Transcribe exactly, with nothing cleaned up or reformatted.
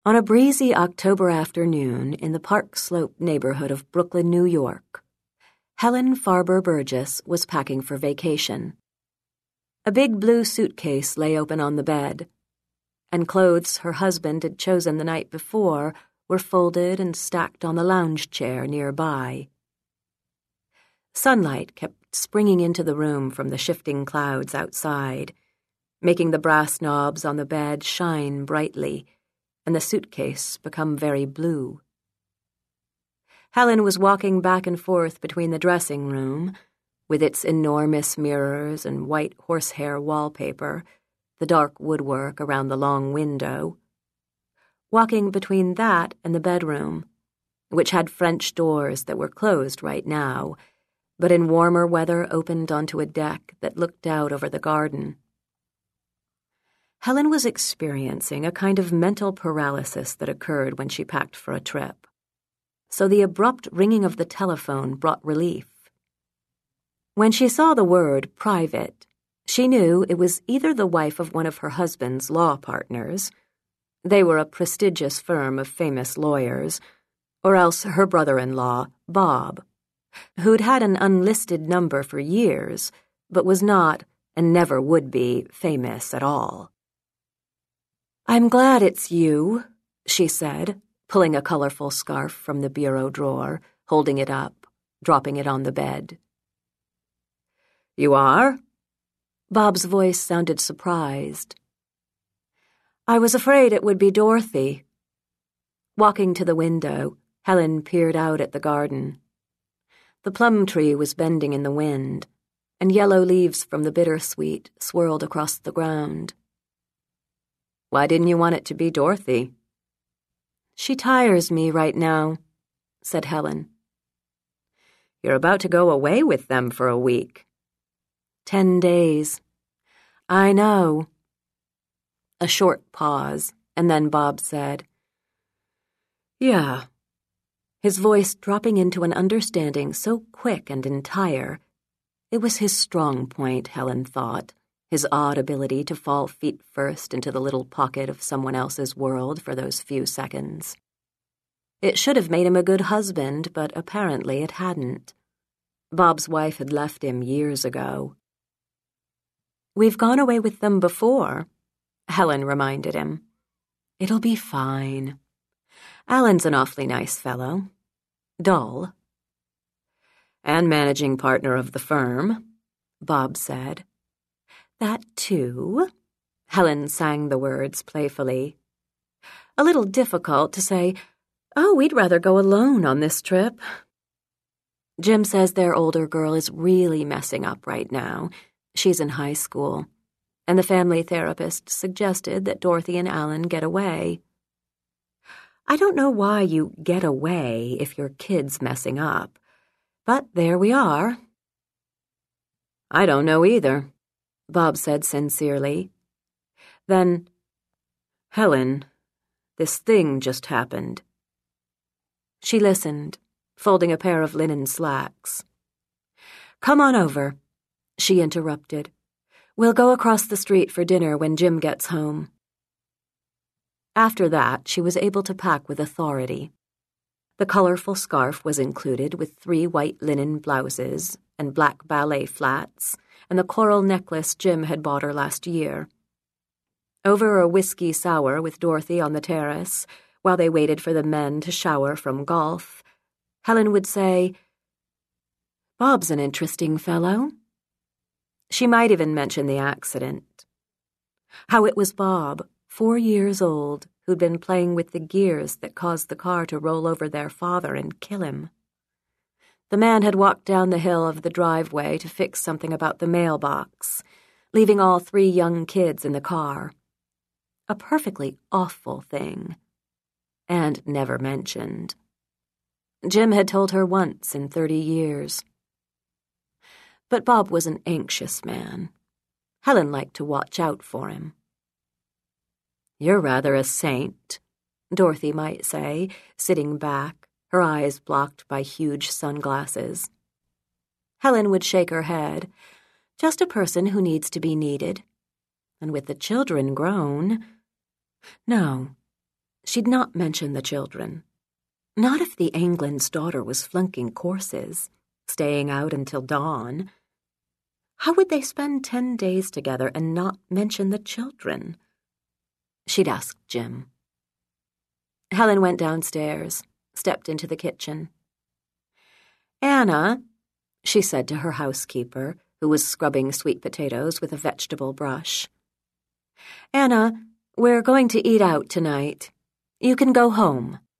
On a breezy October afternoon in the Park Slope neighborhood of Brooklyn, New York, Helen Farber Burgess was packing for vacation. A big blue suitcase lay open on the bed, and clothes her husband had chosen the night before were folded and stacked on the lounge chair nearby. Sunlight kept springing into the room from the shifting clouds outside, making the brass knobs on the bed shine brightly and the suitcase become very blue. Helen was walking back and forth between the dressing room, with its enormous mirrors and white horsehair wallpaper, the dark woodwork around the long window, walking between that and the bedroom, which had French doors that were closed right now, but in warmer weather opened onto a deck that looked out over the garden. Helen was experiencing a kind of mental paralysis that occurred when she packed for a trip, so the abrupt ringing of the telephone brought relief. When she saw the word private, she knew it was either the wife of one of her husband's law partners — they were a prestigious firm of famous lawyers — or else her brother-in-law, Bob, who'd had an unlisted number for years, but was not, and never would be, famous at all. "I'm glad it's you," she said, pulling a colorful scarf from the bureau drawer, holding it up, dropping it on the bed. "You are?" Bob's voice sounded surprised. "I was afraid it would be Dorothy." Walking to the window, Helen peered out at the garden. The plum tree was bending in the wind, and yellow leaves from the bittersweet swirled across the ground. "Why didn't you want it to be Dorothy?" "She tires me right now," said Helen. "You're about to go away with them for a week." Ten days. "I know." A short pause, and then Bob said, "Yeah," his voice dropping into an understanding so quick and entire. It was his strong point, Helen thought, his odd ability to fall feet first into the little pocket of someone else's world for those few seconds. It should have made him a good husband, but apparently it hadn't. Bob's wife had left him years ago. "We've gone away with them before," Helen reminded him. "It'll be fine. Alan's an awfully nice fellow. Dull." "And managing partner of the firm," Bob said. "That too," Helen sang the words playfully. "A little difficult to say, 'Oh, we'd rather go alone on this trip.' Jim says their older girl is really messing up right now. She's in high school, and the family therapist suggested that Dorothy and Alan get away. I don't know why you get away if your kid's messing up, but there we are." "I don't know either," Bob said sincerely. Then, "Helen, this thing just happened." She listened, folding a pair of linen slacks. "Come on over," she interrupted. "We'll go across the street for dinner when Jim gets home." After that, she was able to pack with authority. The colorful scarf was included with three white linen blouses and black ballet flats and the coral necklace Jim had bought her last year. Over a whiskey sour with Dorothy on the terrace, while they waited for the men to shower from golf, Helen would say, "Bob's an interesting fellow." She might even mention the accident. How it was Bob, four years old, who'd been playing with the gears that caused the car to roll over their father and kill him. The man had walked down the hill of the driveway to fix something about the mailbox, leaving all three young kids in the car. A perfectly awful thing. And never mentioned. Jim had told her once in thirty years. But Bob was an anxious man. Helen liked to watch out for him. "You're rather a saint," Dorothy might say, sitting back, her eyes blocked by huge sunglasses. Helen would shake her head. "Just a person who needs to be needed. And with the children grown—" "No, She'd not mention the children. Not if the Anglin's daughter was flunking courses, staying out until dawn. How would they spend ten days together and not mention the children? She'd asked Jim. Helen went downstairs, stepped into the kitchen. "Anna," she said to her housekeeper, who was scrubbing sweet potatoes with a vegetable brush. "Anna, we're going to eat out tonight. You can go home."